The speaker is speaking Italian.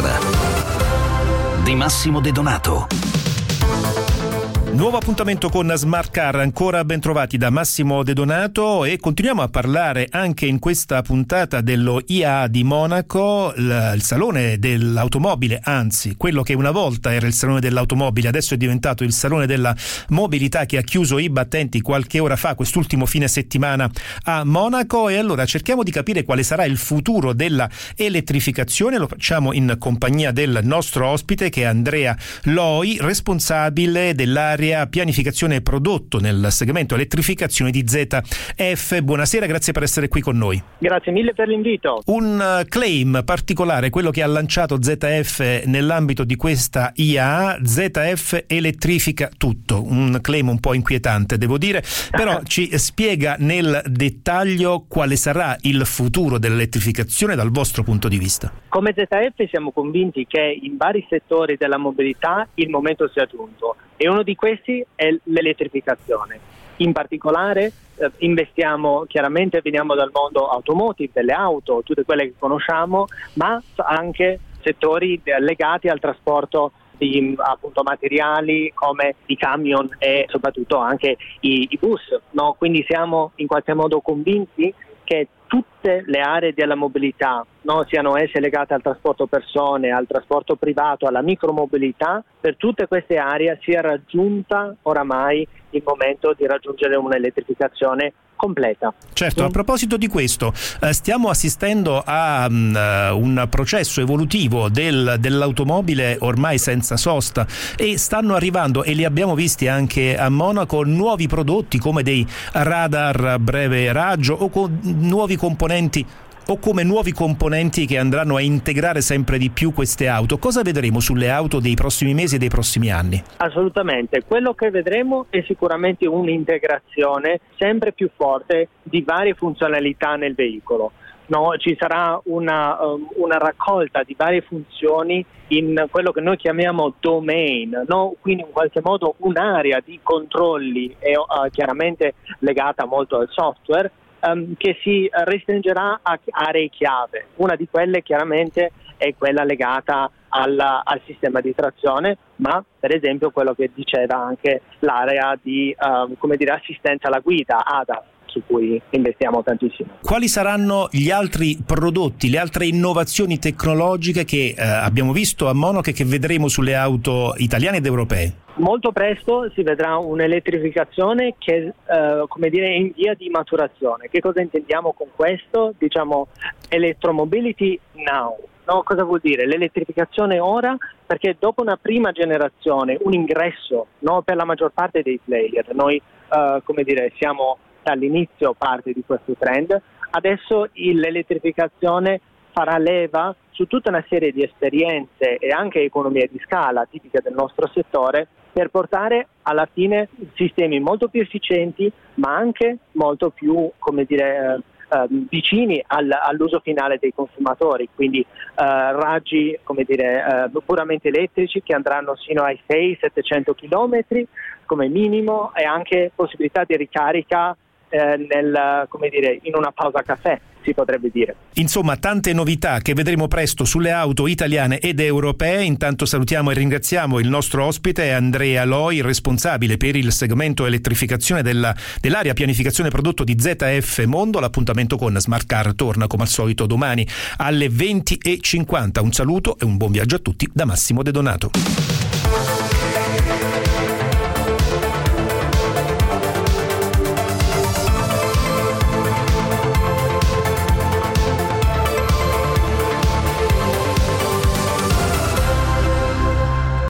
Car di Massimo De Donato. Nuovo appuntamento con Smart Car, ancora ben trovati da Massimo De Donato, e continuiamo a parlare anche in questa puntata dello IAA di Monaco, il salone dell'automobile, anzi quello che una volta era il salone dell'automobile adesso è diventato il salone della mobilità, che ha chiuso i battenti qualche ora fa, quest'ultimo fine settimana a Monaco. E allora cerchiamo di capire quale sarà il futuro della elettrificazione. Lo facciamo in compagnia del nostro ospite, che è Andrea Loi, responsabile dell'area pianificazione prodotto nel segmento elettrificazione di ZF. Buonasera, grazie per essere qui con noi. Grazie mille per l'invito. Un claim particolare, quello che ha lanciato ZF nell'ambito di questa IAA: ZF elettrifica tutto. Un claim un po' inquietante, devo dire, però ci spiega nel dettaglio quale sarà il futuro dell'elettrificazione dal vostro punto di vista. Come ZF siamo convinti che in vari settori della mobilità il momento sia giunto, e uno di questi è l'elettrificazione. In particolare investiamo, chiaramente veniamo dal mondo automotive, delle auto, tutte quelle che conosciamo, ma anche settori legati al trasporto di appunto materiali come i camion e soprattutto anche i bus, no? Quindi siamo in qualche modo convinti che tutte le aree della mobilità, no, siano esse legate al trasporto persone, al trasporto privato, alla micromobilità, per tutte queste aree sia raggiunta oramai il momento di raggiungere un'elettrificazione completa. Certo, a proposito di questo, stiamo assistendo a un processo evolutivo dell'automobile ormai senza sosta, e stanno arrivando, e li abbiamo visti anche a Monaco, nuovi prodotti come dei radar a breve raggio o con nuovi componenti che andranno a integrare sempre di più queste auto. Cosa vedremo sulle auto dei prossimi mesi e dei prossimi anni? Assolutamente, quello che vedremo è sicuramente un'integrazione sempre più forte di varie funzionalità nel veicolo. No, ci sarà una raccolta di varie funzioni in quello che noi chiamiamo domain, no? Quindi in qualche modo un'area di controlli e chiaramente legata molto al software, che si restringerà a aree chiave. Una di quelle chiaramente è quella legata al sistema di trazione, ma per esempio quello che diceva anche l'area di assistenza alla guida, ADAS, su cui investiamo tantissimo. Quali saranno gli altri prodotti, le altre innovazioni tecnologiche che abbiamo visto a Monaco e che vedremo sulle auto italiane ed europee? Molto presto si vedrà un'elettrificazione che è in via di maturazione. Che cosa intendiamo con questo? Diciamo electromobility now. No, cosa vuol dire? L'elettrificazione ora, perché dopo una prima generazione, un ingresso, no, per la maggior parte dei player, noi siamo all'inizio parte di questo trend. Adesso l'elettrificazione farà leva su tutta una serie di esperienze e anche economie di scala tipiche del nostro settore, per portare alla fine sistemi molto più efficienti, ma anche molto più vicini all'uso finale dei consumatori, quindi raggi puramente elettrici che andranno sino ai 600-700 km come minimo, e anche possibilità di ricarica in una pausa caffè, si potrebbe dire. Insomma, tante novità che vedremo presto sulle auto italiane ed europee. Intanto salutiamo e ringraziamo il nostro ospite Andrea Loi, responsabile per il segmento elettrificazione dell'area pianificazione prodotto di ZF Mondo. L'appuntamento con Smart Car torna come al solito domani alle 20:50. Un saluto e un buon viaggio a tutti da Massimo De Donato.